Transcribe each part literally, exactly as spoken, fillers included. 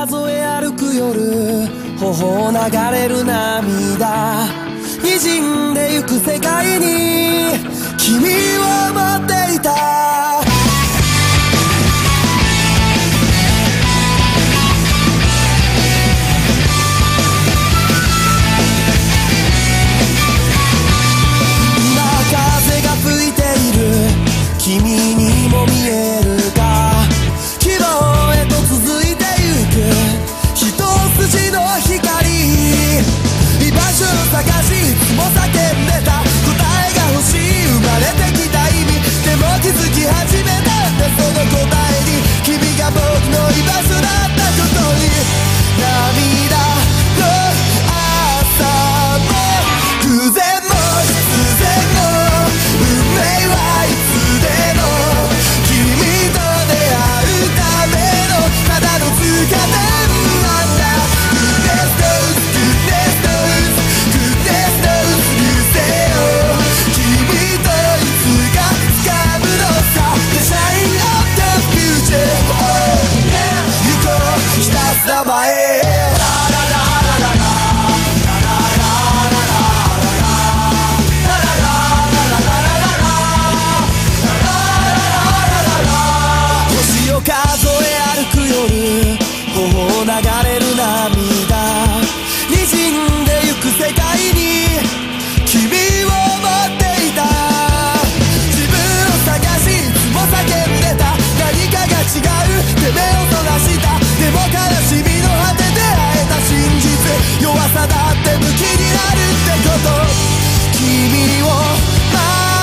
数え歩く夜、頬を流れる涙、滲んでゆく世界に君を持っていた。今風が吹いている君にも見えるか、希望へと続いてゆく一筋の光、居場所を探しいつも叫んでた、答えが欲しい生まれてきた意味、でも気づき始めたんだその答えに、君が僕の居場所だったことに。涙の朝も偶然も必然も運命はいつでも君と出会うためのただの通過点なんだ。Goodness knows, goodness knows, goodness knows 流星を君といつか掴むのさ。 The shine of the future、oh yeah、 行こうひたすら前へ。星を数え歩く夜、頬を流れる涙、滲んでゆく世界に君を持っていた。自分を探しいつも叫んでた、何かが違うって目をそらした、でも悲しみの果てで会えた真実、弱さだって武器になるってこと、君を守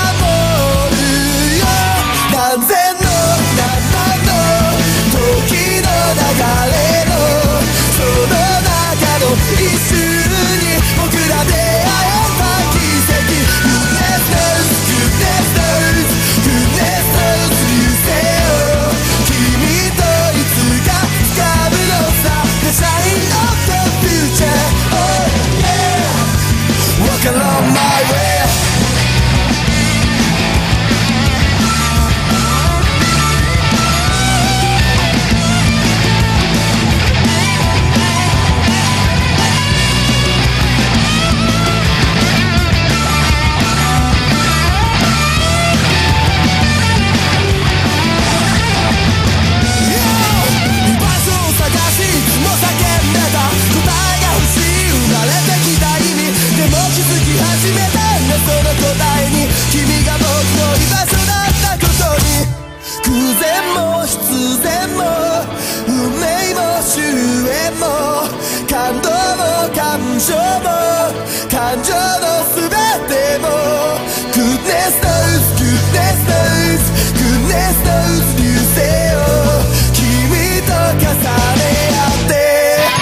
るよ。何千の何万の時の流れのその中の一瞬に僕ら出会えた奇跡。 Goodness knows, goodness knows, goodness knows 流星を君といつか掴むのさ。 The shine of the future、 oh yeah、 Walk along my way。その答えに、君が僕の居場所だったことに。偶然も必然も運命も終焉も感動も感情も感情の全ても Goodness knows, goodness knows, goodness knows 流星を君と重ね合って、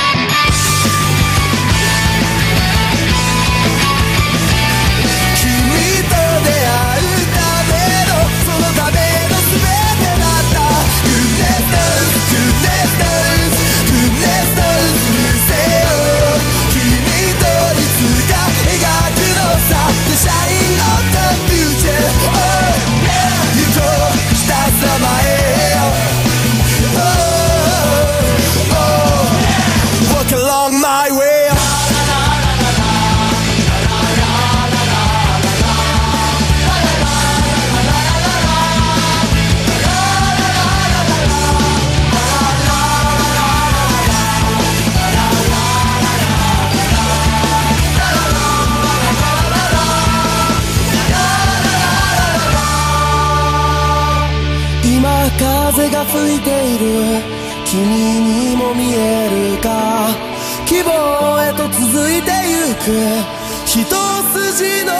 風が吹いている君にも見えるか、希望へと続いてゆく一筋の